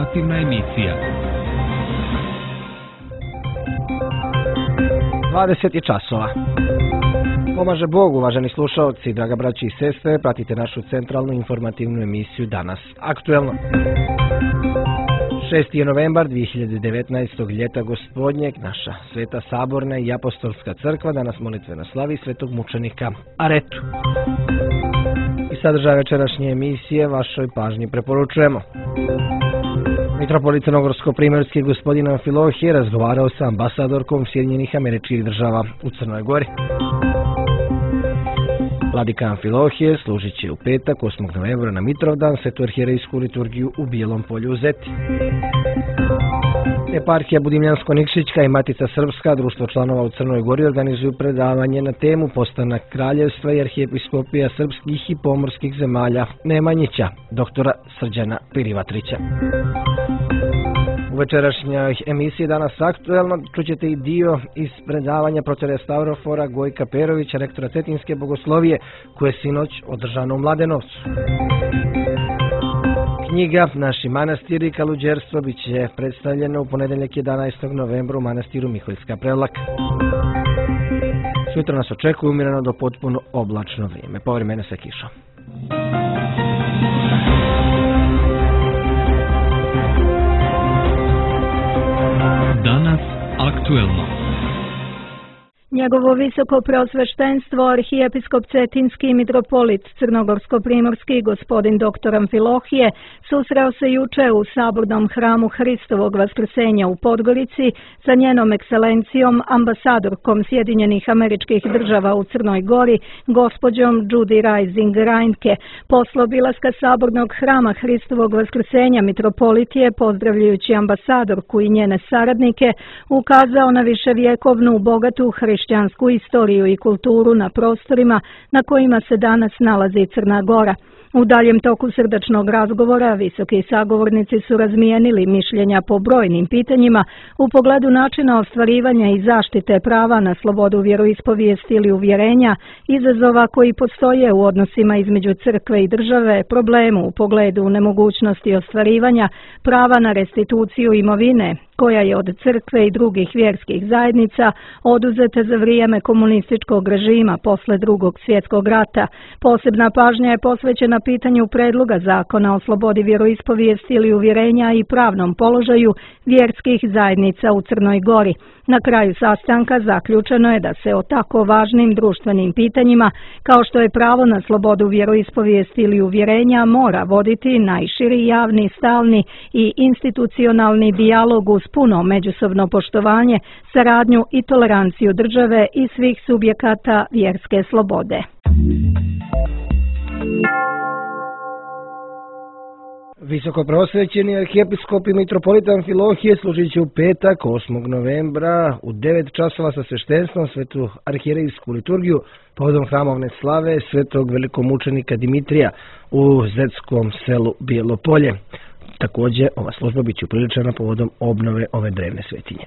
informativna emisija. 20 časova. Pomaže Bog, uvaženi slušalci, draga braći i sestre, pratite našu centralnu informativnu emisiju Danas aktuelno. 6. novembar 2019. ljeta gospodnjeg, naša Sveta Saborna i Apostolska crkva danas molitveno slavi svetog mučenika Aretu. I sadržaj večerašnje emisije vašoj pažnji preporučujemo. Mitropolit crnogorsko-primorski gospodin Amfilohije razgovarao sa ambasadorkom Sjedinjenih Američkih Država u Crnoj Gori. Vladika Amfilohije služit će u petak 8. novembra na Mitrovdan svetu arhijerejsku liturgiju u Bijelom Polju u Zeti. Eparhija Budimljansko-Nikšićka i Matica Srpska, društvo članova u Crnoj Gori, organizuju predavanje na temu Postanak kraljevstva i arhijepiskopija srpskih i pomorskih zemalja Nemanjića, doktora Srđana Pirivatrića. U večerašnjoj emisiji Danas aktuelno čućete i dio iz predavanja protere Stavrofora Gojka Perovića, rektora Cetinske bogoslovije, koje je sinoć održano u Mladenovcu. Knjiga Naši manastiri i kaluđerstvo bit će predstavljena u ponedeljak 11. novembra u manastiru Miholjska Prevlaka. Sutra nas očekuje umirano do potpuno oblačno vrijeme, povremeno sa kišom. Danas aktuelno. Njegovo visoko preosveštenstvo arhijepiskop Cetinski i mitropolit crnogorsko-primorski gospodin dr. Amfilohije susreo se juče u sabornom hramu Hristovog Vaskrsenja u Podgorici sa njenom ekscelencijom ambasadorkom Sjedinjenih Američkih Država u Crnoj Gori, gospođom Judy Rising Reintke. Posle obilaska sabornog hrama Hristovog Vaskrsenja mitropolit je, pozdravljajući ambasadorku i njene saradnike, ukazao na viševjekovnu bogatu hrišćansku istoriju i kulturu na prostorima na kojima se danas nalazi Crna Gora. U daljem toku srdačnog razgovora visoki sagovornici su razmijenili mišljenja po brojnim pitanjima u pogledu načina ostvarivanja i zaštite prava na slobodu vjeroispovijesti ili uvjerenja, izazova koji postoje u odnosima između crkve i države, problemu u pogledu nemogućnosti ostvarivanja prava na restituciju imovine, koja je od crkve i drugih vjerskih zajednica oduzeta za vrijeme komunističkog režima posle Drugog svjetskog rata. Posebna pažnja je posvećena pitanju predloga zakona o slobodi vjeroispovijesti ili uvjerenja i pravnom položaju vjerskih zajednica u Crnoj Gori. Na kraju sastanka zaključeno je da se o tako važnim društvenim pitanjima kao što je pravo na slobodu vjeroispovijesti ili uvjerenja mora voditi najširi javni, stalni i institucionalni dijalog uz puno međusobno poštovanje, saradnju i toleranciju države i svih subjekata vjerske slobode. Visoko preosvećeni arhijepiskop i mitropolit Amfilohije služit će u petak 8. novembra u 9 časova sa sveštenstvom svetu arhijerejsku liturgiju povodom hramovne slave svetog velikomučenika Dimitrija u zetskom selu Bijelo Polje. Također, ova služba bit će upriličena povodom obnove ove drevne svetinje.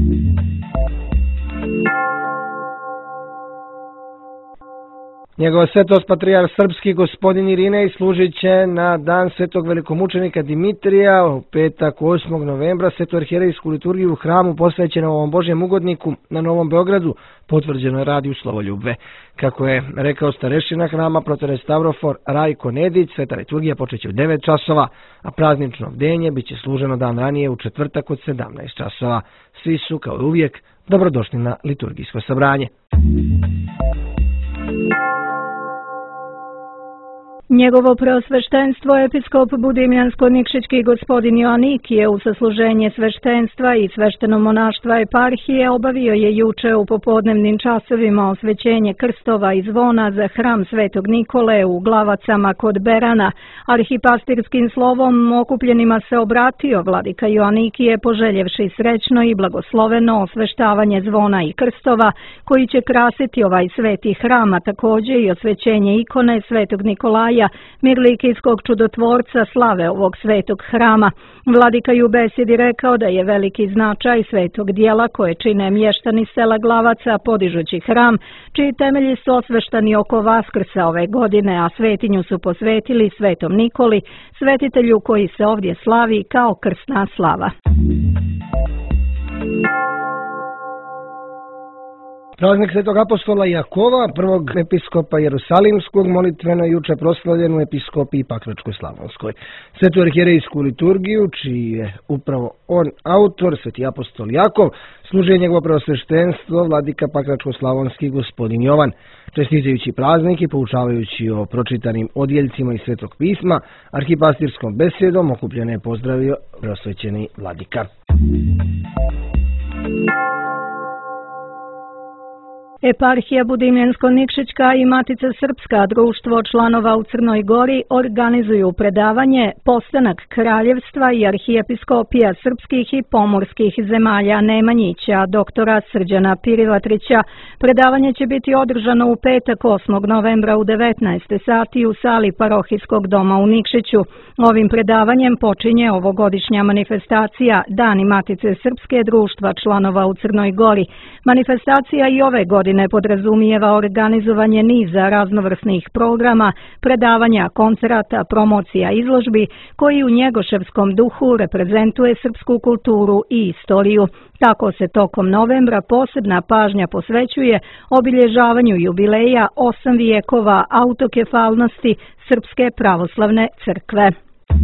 Njegova svetost patrijarh srpski gospodin Irinej služit će na dan svetog velikomučenika Dimitrija u petak 8. novembra svetu arhijerejsku liturgiju u hramu posvećenom ovom Božjem ugodniku na Novom Beogradu, potvrđeno je radiju Slovoljubve. Kako je rekao starešina hrama protere Stavrofor Rajko Nedić, sveta liturgija počeće u 9 časova, a praznično bdenje bit će služeno dan ranije u četvrtak od 17 časova. Svi su, kao i uvijek, dobrodošli na liturgijsko sabranje. Njegovo preosveštenstvo episkop Budimljansko-Nikšićki gospodin Joanikije u sasluženje sveštenstva i svešteno monaštva eparhije obavio je juče u popodnevnim časovima osvećenje krstova i zvona za hram Svetog Nikole u Glavacama kod Berana. Arhipastirskim slovom okupljenima se obratio vladika Joanikije poželjevši srećno i blagosloveno osveštavanje zvona i krstova koji će krasiti ovaj sveti hram, a također i osvećenje ikone Svetog Nikolaja Aleksija, mirlikijskog čudotvorca slave ovog svetog hrama. Vladika je u besedi rekao da je veliki značaj svetog dijela koje čine mještani sela Glavaca podižući hram, čiji temelji su osveštani oko Vaskrsa ove godine, a svetinju su posvetili Svetom Nikoli, svetitelju koji se ovdje slavi kao krsna slava. Praznik Svetog apostola Jakova, prvog episkopa Jerusalimskog, molitveno je juče proslavljen u episkopiji Pakračko-slavonskoj. Svetu arhijerejsku liturgiju, čiji je upravo on autor, Sveti apostol Jakov, služi njegovo preosveštenstvo vladika Pakračko-slavonski gospodin Jovan. Čestitajući praznik i poučavajući o pročitanim odjeljcima iz Svetog pisma, arhipastirskom besedom okupljene je pozdravio preosvećeni vladika. Eparhija Budimljensko-Nikšićka i Matica Srpska, društvo članova u Crnoj Gori, organizuju predavanje Postanak kraljevstva i arhijepiskopija srpskih i pomorskih zemalja Nemanjića, doktora Srđana Pirivatrića. Predavanje će biti održano u petak 8. novembra u 19. sati u sali parohijskog doma u Nikšiću. Ovim predavanjem počinje ovogodišnja manifestacija Dani Matice Srpske, društva članova u Crnoj Gori. Manifestacija i ove godine podrazumijeva organizovanje niza raznovrsnih programa, predavanja, koncerata, promocija, izložbi, koji u njegoševskom duhu reprezentuje srpsku kulturu i istoriju. Tako se tokom novembra posebna pažnja posvećuje obilježavanju jubileja 8 vijekova autokefalnosti Srpske pravoslavne crkve.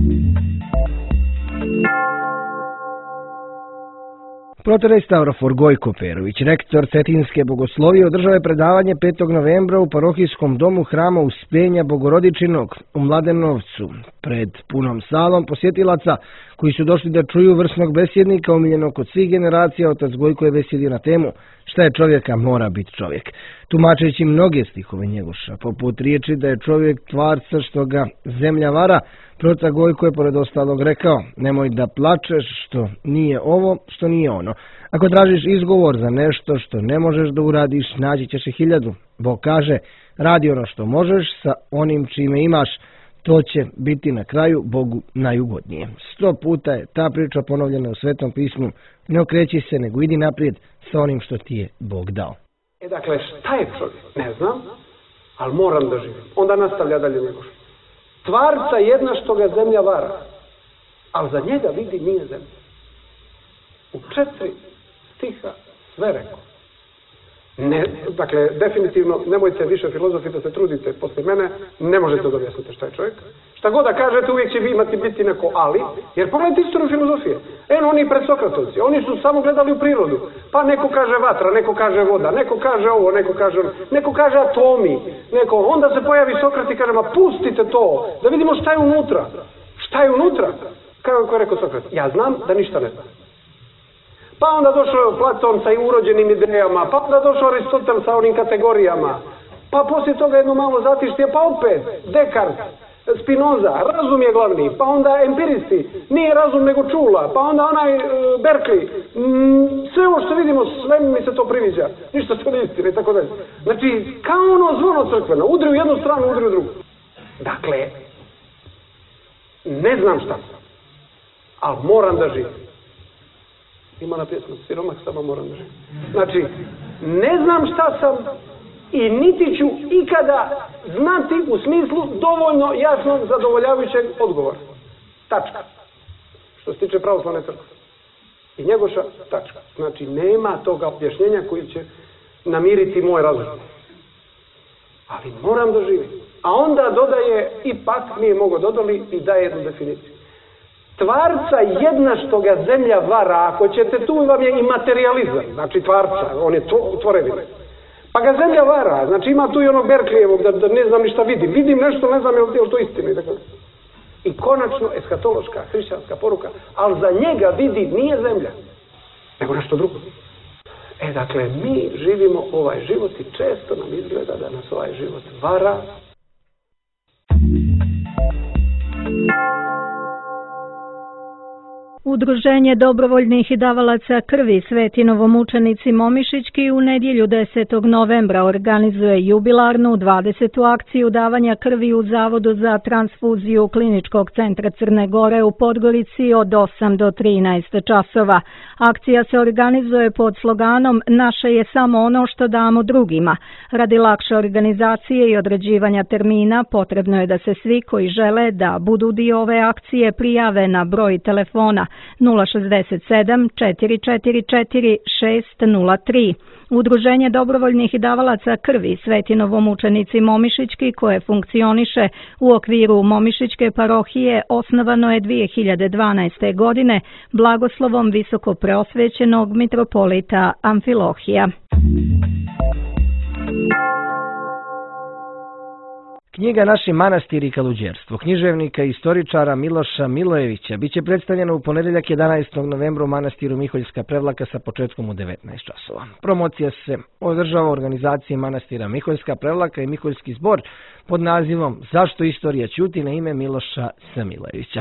Protorej Stavrofor Gojko Perović, rektor Cetinske bogoslovije, održao je predavanje 5. novembra u parohijskom domu hrama Uspenja Bogorodičinog u Mladenovcu, pred punom salom posjetilaca koji su došli da čuju vrsnog besjednika omiljenog kod svih generacija. Otac Gojko je besjedio na temu šta je čovjeka, mora biti čovjek, tumačeći mnoge stihove Njegoša, poput riječi da je čovjek tvarca što ga zemlja vara. Protac Gojko je pored ostalog rekao: nemoj da plačeš što nije ovo, što nije ono. Ako tražiš izgovor za nešto što ne možeš da uradiš, naći ćeš 1000. Bog kaže: radi ono što možeš sa onim čime imaš, to će biti na kraju Bogu najugodnije. 100 puta je ta priča ponovljena u Svetom pismu. Ne okreći se, nego idi naprijed sa onim što ti je Bog dao. Dakle, šta je čovjek? Ne znam, ali moram da živim. Onda nastavlja dalje Njegoš. Tvarca jedna što ga zemlja vara, ali za njega vidi nije zemlja. U 4 stiha sve rekao. Ne, dakle, definitivno, nemojte više filozofi da se trudite poslije mene, ne možete da objasnite šta je čovjek. Šta god da kažete, uvijek će vi imati biti neko ali, jer pogledajte istoriju filozofije. Oni pred Sokratovci, oni su samo gledali u prirodu. Pa neko kaže vatra, neko kaže voda, neko kaže ovo, neko kaže atomi, onda se pojavi Sokrat i kaže: ma pustite to, da vidimo šta je unutra. Šta je unutra? Kako je rekao Sokrat? Ja znam da ništa ne znam. Pa onda došao Platon sa urođenim idejama, pa onda došao Aristotel sa onim kategorijama, pa poslije toga jedno malo zatišće, pa opet Descartes, Spinoza, razum je glavni, pa onda empiristi, nije razum nego čula, pa onda onaj Berkeley, sve ovo što vidimo, sve mi se to priviđa, ništa to ne istina i tako dalje. Znači, kao ono zvono crkveno, udri u jednu stranu, udri u drugu. Dakle, ne znam šta sam, ali moram da živim. Ima na pjesmu, siromah samo moram da živim. Znači, ne znam šta sam i niti ću ikada znati u smislu dovoljno jasnog, zadovoljavajućeg odgovora. Tačka. Što se tiče pravoslavne crkve. I Njegoša, tačka. Znači, nema toga objašnjenja koji će namiriti moj razum. Ali moram da živim. A onda dodaje, ipak nije mogo dodali, i daje jednu definiciju. Tvarca jedna što ga zemlja vara, ako ćete, tu vam je i materializam, znači tvarca, on je tvorevina. Pa ga zemlja vara, znači ima tu i onog Berkeleyevog, da ne znam ni šta vidim. Vidim nešto, ne znam je li to istina. I konačno eskatološka, hrišćanska poruka, ali za njega vidi nije zemlja, nego nešto drugo. Dakle, mi živimo ovaj život i često nam izgleda da nas ovaj život vara. Udruženje dobrovoljnih davalaca krvi Sveti novomučenici Momišićki u nedjelju 10. novembra organizuje jubilarnu 20. akciju davanja krvi u Zavodu za transfuziju Kliničkog centra Crne Gore u Podgorici od 8 do 13 časova. Akcija se organizuje pod sloganom Naše je samo ono što damo drugima. Radi lakše organizacije i određivanja termina potrebno je da se svi koji žele da budu dio ove akcije prijave na broj telefona 067 444 603. Udruženje dobrovoljnih davalaca krvi Sveti novomučenici Momišićki, koje funkcioniše u okviru Momišićke parohije, osnovano je 2012. godine blagoslovom visoko preosvećenog mitropolita Amfilohija. Knjiga Naši manastiri i kaluđerstvo književnika i istoričara Miloša Milojevića biće predstavljena u ponedjeljak 11. novembra u manastiru Miholjska Prevlaka sa početkom u 19 časova. Promocija se održava u organizaciji manastira Miholjska Prevlaka i Miholjski zbor pod nazivom Zašto istorija ćuti na ime Miloša Milojevića.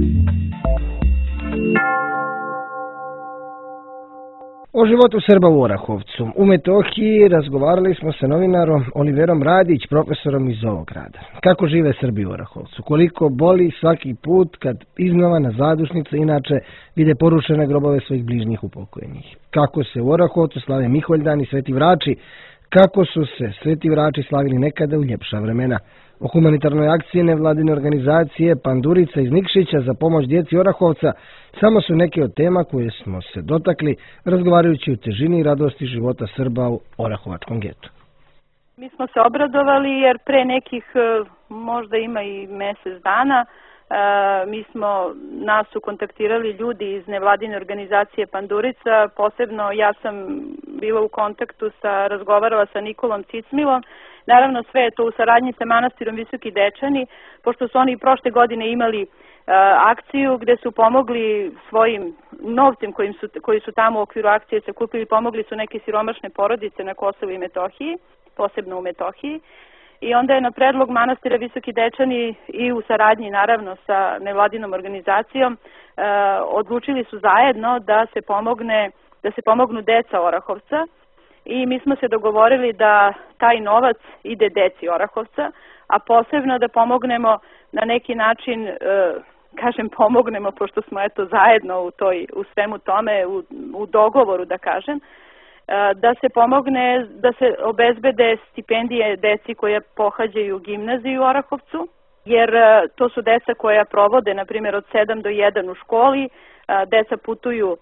O životu Srba u Orahovcu u Metohiji razgovarali smo sa novinarom Oliverom Radić, profesorom iz ovog grada. Kako žive Srbi u Orahovcu? Koliko boli svaki put kad iznova na zadušnicu inače vide porušene grobove svojih bližnjih upokojenih? Kako se u Orahovcu slave Miholjdan i Sveti Vrači? Kako su se Sveti Vrači slavili nekada u ljepša vremena? O humanitarnoj akciji nevladine organizacije Pandurica iz Nikšića za pomoć djeci Orahovca samo su neke od tema koje smo se dotakli razgovarajući o težini i radosti života Srba u Orahovačkom getu. Mi smo se obradovali jer pre nekih, možda ima i mjesec dana, nas su kontaktirali ljudi iz nevladine organizacije Pandurica. Posebno ja sam bila u kontaktu razgovarala sa Nikolom Cicmilom. Naravno sve je to u saradnji sa manastirom Visoki Dečani, pošto su oni prošle godine imali akciju gdje su pomogli svojim novcem koji su tamo u okviru akcije sakupili, pomogli su neke siromašne porodice na Kosovu i Metohiji, posebno u Metohiji. I onda je na predlog manastira Visoki Dečani i u saradnji naravno sa nevladinom organizacijom odlučili su zajedno da se pomognu deca Orahovca. I mi smo se dogovorili da taj novac ide deci Orahovca, a posebno da pomognemo na neki način, pomognemo pošto smo zajedno u svemu tome, u dogovoru da kažem, da se pomogne, da se obezbede stipendije deci koja pohađaju gimnaziju u Orahovcu, jer to su deca koja provode, na primjer, od 7 do 1 u školi, deca putuju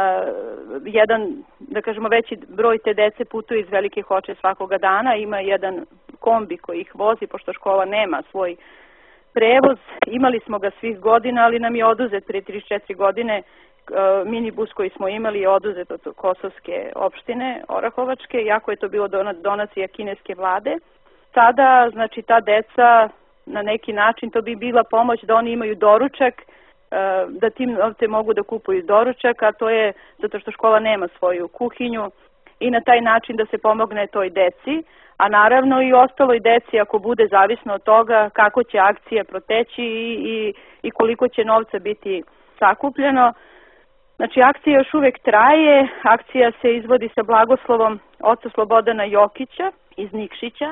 veći broj te dece putuje iz Velike Hoče svakoga dana, ima jedan kombi koji ih vozi, pošto škola nema svoj prevoz. Imali smo ga svih godina, ali nam je oduzet prije 34 godine. Minibus koji smo imali je oduzet od Kosovske opštine Orahovačke, iako je to bilo donacija kineske vlade. Sada, ta deca na neki način, to bi bila pomoć da oni imaju doručak, da tim novce mogu da kupuju doručak, a to je zato što škola nema svoju kuhinju, i na taj način da se pomogne toj deci, a naravno i ostaloj deci ako bude zavisno od toga kako će akcija proteći i koliko će novca biti sakupljeno. Akcija još uvijek traje, akcija se izvodi sa blagoslovom oca Slobodana Jokića iz Nikšića.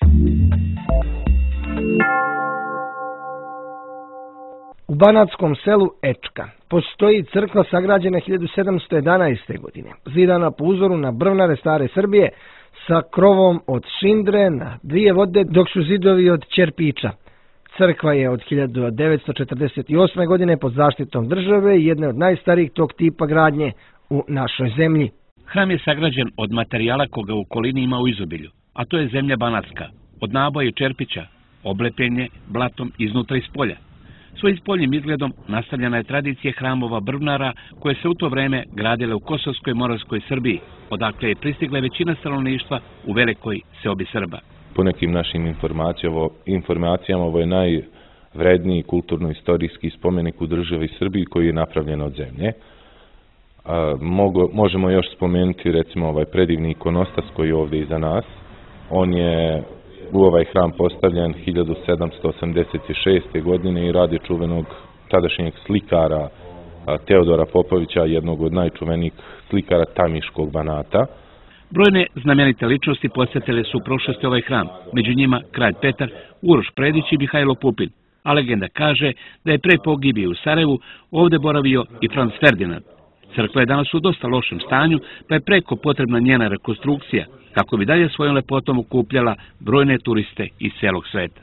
U banatskom selu Ečka postoji crkva sagrađena 1711. godine, zidana po uzoru na brvnare stare Srbije, sa krovom od šindre na 2 vode, dok su zidovi od čerpiča. Crkva je od 1948. godine pod zaštitom države i jedna od najstarijih tog tipa gradnje u našoj zemlji. Hram je sagrađen od materijala koga u okolini ima u izobilju, a to je zemlja banatska, od naboja i čerpića, oblepljen je blatom iznutra i spolja. Svojim spoljnim izgledom nastavljena je tradicija hramova brvnara koje se u to vreme gradile u Kosovskoj i Moravskoj Srbiji, odakle je pristigla većina stanovništva u velikoj seobi Srba. Po nekim našim informacijama ovo je najvredniji kulturno-istorijski spomenik u državi Srbiji koji je napravljen od zemlje. Možemo još spomenuti recimo ovaj predivni ikonostas koji je ovdje iza nas. On je u ovaj hram postavljen 1786. godine i radi čuvenog tadašnjeg slikara Teodora Popovića, jednog od najčuvenijih slikara tamiškog Banata. Brojne znamenite ličnosti posjetile su u prošlosti ovaj hram, među njima kralj Petar, Uroš Predić i Mihajlo Pupin, a legenda kaže da je pre pogibije u Sarajevu ovdje boravio i Franz Ferdinand. Crkva je danas u dosta lošem stanju, pa je preko potrebna njena rekonstrukcija, kako bi dalje svojom lepotom okupljala brojne turiste iz celog sveta.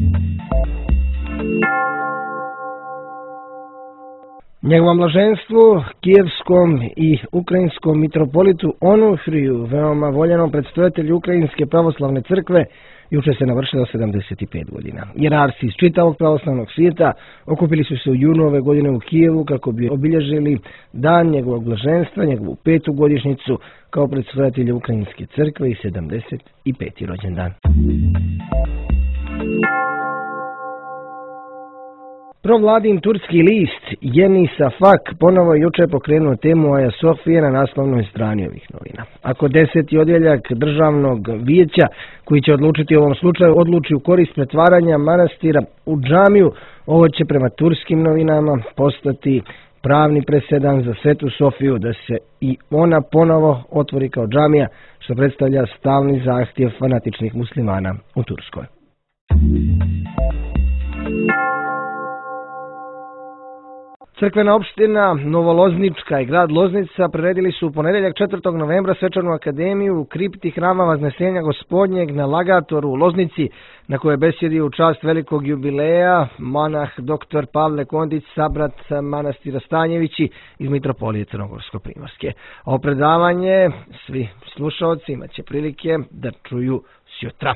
Njegovom blaženstvu, kijevskom i ukrajinskom mitropolitu Onufriju, veoma voljenom predstojatelju Ukrajinske pravoslavne crkve, juče se navršilo 75 godina. Jerarsi iz čitavog pravoslavnog svijeta okupili su se u junu ove godine u Kijevu kako bi obilježili dan njegovog blaženstva, njegovu 5. godišnjicu kao predstojatelja Ukrajinske crkve i 75. rođendan. Provladin turski list Yeni Safak ponovo je juče pokrenuo temu Aja Sofije na naslovnoj strani ovih novina. Ako 10. odjeljak državnog vijeća koji će odlučiti u ovom slučaju odluči u korist pretvaranja manastira u džamiju, ovo će prema turskim novinama postati pravni presedan za Svetu Sofiju da se i ona ponovo otvori kao džamija, što predstavlja stalni zahtjev fanatičnih muslimana u Turskoj. Crkvena opština Novoloznička i grad Loznica priredili su u ponedjeljak 4. novembra svečanu akademiju u kripti hrama Vaznesenja Gospodnjeg na Lagatoru u Loznici, na kojoj besjedio u čast velikog jubileja monah dr. Pavle Kondić, sabrat manastira Stanjevići iz mitropolije Crnogorsko-Primorske. Ovo predavanje svi slušaoci imat će prilike da čuju sjutra.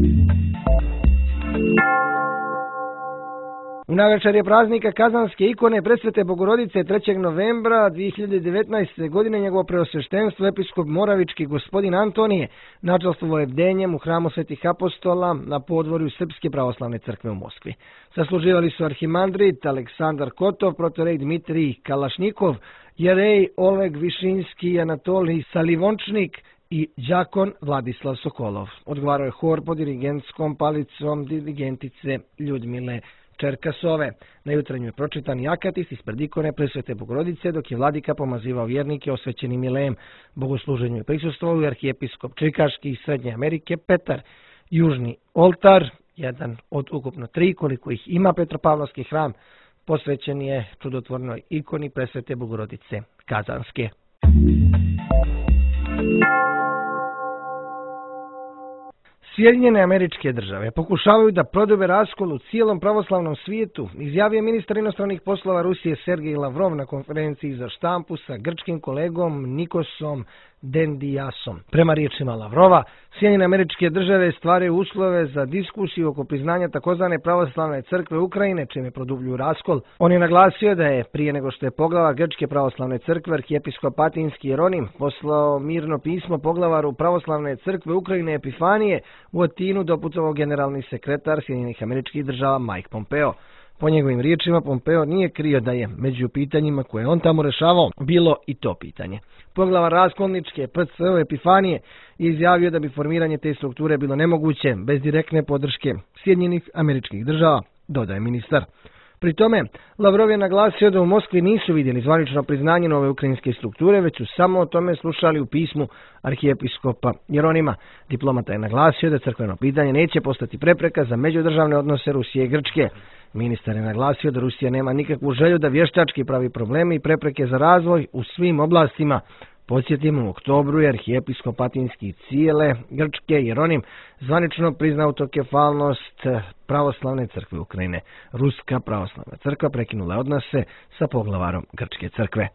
U navečer praznika Kazanske ikone Presvete Bogorodice 3. novembra 2019. godine njegovo preosveštenstvo episkop Moravički gospodin Antonije načelstvovo je bdenjem u hramu Svetih apostola na podvorju Srpske pravoslavne crkve u Moskvi. Sasluživali su arhimandrit Aleksandar Kotov, protorej Dmitrij Kalašnikov, jerej Oleg Višinski, Anatolij Salivončnik i đakon Vladislav Sokolov. Odgovarao je hor pod dirigentskom palicom dirigentice Ljudmile Čerkasove. Na jutranju je pročitan i akatis ispred ikone Presvete Bogorodice, dok je vladika pomazivao vjernike osvećenim milejem. Bogosluženju je prisustvovao i arhijepiskop Čikaški iz Srednje Amerike Petar. Južni oltar, jedan od ukupno 3 koliko ih ima Petropavlovski hram, posvećen je čudotvornoj ikoni Presvete Bogorodice Kazanske. Sjedinjene Američke Države pokušavaju da prodube raskol u cijelom pravoslavnom svijetu, izjavio ministar inostranih poslova Rusije Sergej Lavrov na konferenciji za štampu sa grčkim kolegom Nikosom Dendiasom. Prema riječima Lavrova, Sjedinjene Američke Države stvaraju uslove za diskusiju oko priznanja takozvane pravoslavne crkve Ukrajine, čime produbljuju raskol. On je naglasio da je, prije nego što je poglavar Grčke pravoslavne crkve, arhijepiskop Atinski Jeronim poslao mirno pismo poglavaru pravoslavne crkve Ukrajine Epifanije, u Atinu doputovao generalni sekretar Sjedinjenih Američkih Država Mike Pompeo. Po njegovim riječima, Pompeo nije krio da je među pitanjima koje on tamo rešavao bilo i to pitanje. Poglavar raskolničke PCO Epifanije je izjavio da bi formiranje te strukture bilo nemoguće bez direktne podrške Sjedinjenih Američkih Država, dodaje ministar. Pri tome, Lavrov je naglasio da u Moskvi nisu vidjeli zvanično priznanje nove ukrajinske strukture, već su samo o tome slušali u pismu arhijepiskopa Jeronima. Diplomata je naglasio da crkveno pitanje neće postati prepreka za međudržavne odnose Rusije i Grčke. Ministar je naglasio da Rusija nema nikakvu želju da vještački pravi probleme i prepreke za razvoj u svim oblastima. Podsjetimo, u oktobru je arhijepiskop Atinski cijele Grčke Jeronim zvanično priznao autokefalnost pravoslavne crkve Ukrajine. Ruska pravoslavna crkva prekinula je odnose sa poglavarom Grčke crkve.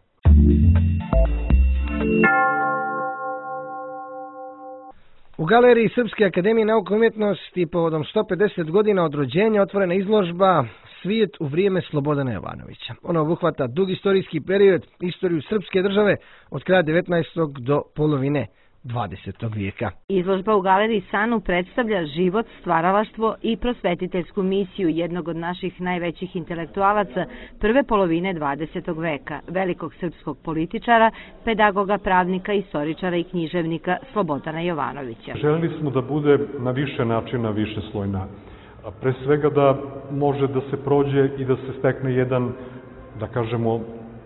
U galeriji Srpske akademije nauke i umjetnosti povodom 150 godina od rođenja otvorena izložba Svijet u vrijeme Slobodana Jovanovića. Ona obuhvata dug istorijski period, istoriju srpske države od kraja 19. do polovine 20. vijeka. Izložba u galeriji Sanu predstavlja život, stvaralaštvo i prosvetiteljsku misiju jednog od naših najvećih intelektualaca prve polovine 20. veka, velikog srpskog političara, pedagoga, pravnika, istoričara i književnika Slobodana Jovanovića. Želeli smo da bude na više načina višeslojna. Pre svega da može da se prođe i da se stekne jedan, da kažemo,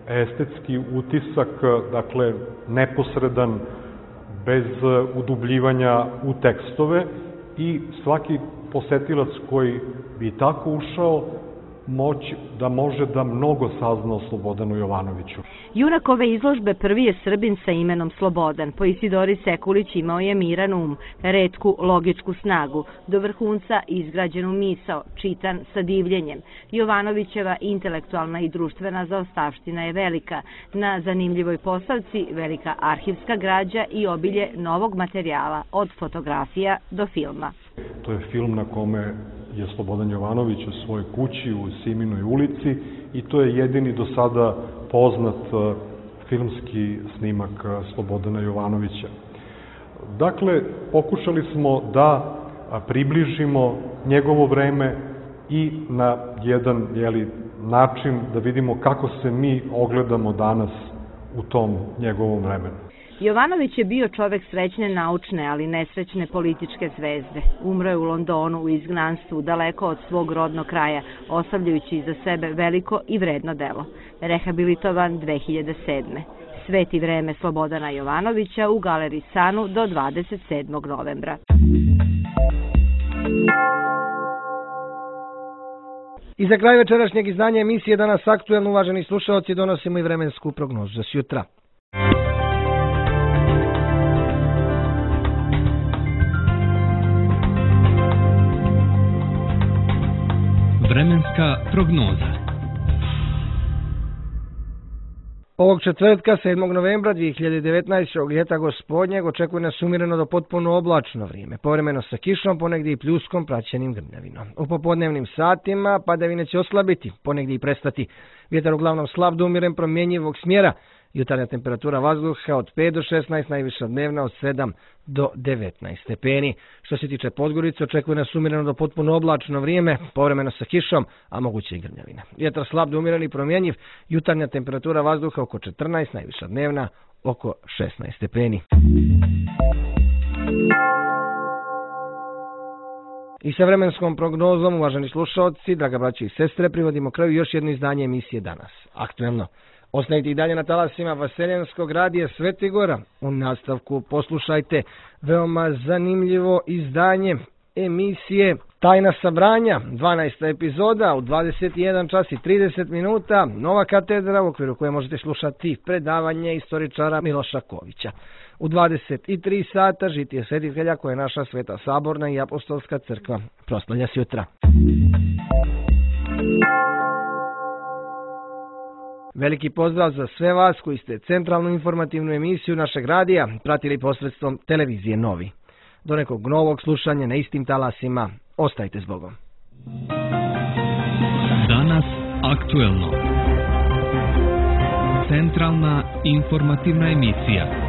estetski utisak, dakle neposredan, bez udubljivanja u tekstove i svaki posetilac koji bi tako ušao da može da mnogo sazna o Slobodanu Jovanoviću. Junak ove izložbe prvi je Srbin sa imenom Slobodan. Po Isidori Sekulić imao je miran um, retku logičku snagu, do vrhunca izgrađenu misao, čitan sa divljenjem. Jovanovićeva intelektualna i društvena zaostavština je velika. Na zanimljivoj postavci velika arhivska građa i obilje novog materijala, od fotografija do filma. To je film na kome je Slobodan Jovanović u svojoj kući u Siminoj ulici i to je jedini do sada poznat filmski snimak Slobodana Jovanovića. Dakle, pokušali smo da približimo njegovo vreme i na jedan način da vidimo kako se mi ogledamo danas u tom njegovom vremenu. Jovanović je bio čovek srećne naučne, ali nesrećne političke zvezde. Umro je u Londonu u izgnanstvu, daleko od svog rodnog kraja, ostavljajući iza sebe veliko i vredno delo. Rehabilitovan 2007. Svet i vreme Slobodana Jovanovića u galeriji Sanu do 27. novembra. I za kraj večerašnjeg izdanja emisije Danas aktuelno, uvaženi slušalci, donosimo i vremensku prognozu za sjutra. Vremenska prognoza. Ovog četvrtka, 7. novembra 2019. ljeta gospodnjeg, očekuje nas umjereno do potpuno oblačno vrijeme, povremeno sa kišom, ponegdje i pljuskom praćenim grmljavinom. U popodnevnim satima padavine će oslabiti, ponegdje i prestati. Vjetar uglavnom slab do umjeren promjenjivog smjera. Jutarnja temperatura vazduha od 5 do 16, najviša dnevna od 7 do 19 stepeni. Što se tiče Podgorice, očekuje nas umjereno do potpuno oblačno vrijeme, povremeno sa kišom, a moguće i grmljavina. Vjetar slab do umjeren i promjenjiv, jutarnja temperatura vazduha oko 14, najviša dnevna oko 16 stepeni. I sa vremenskom prognozom, uvaženi slušalci, draga braće i sestre, privodimo kraju još jedno izdanje emisije Danas aktuelno. Ostanite i dalje na talasima Vaseljenskog radija Svetigora. U nastavku poslušajte veoma zanimljivo izdanje emisije Tajna sabranja, 12. epizoda u 21 čas i 30 minuta, Nova katedra, u okviru koje možete slušati predavanje istoričara Miloša Kovića. U 23 sata žitije svetitelja koje je naša Sveta Saborna i Apostolska crkva proslavlja sutra. Veliki pozdrav za sve vas koji ste centralnu informativnu emisiju našeg radija pratili posredstvom televizije Novi. Do nekog novog slušanja na istim talasima, ostajte s Bogom. Danas aktuelno. Centralna informativna emisija.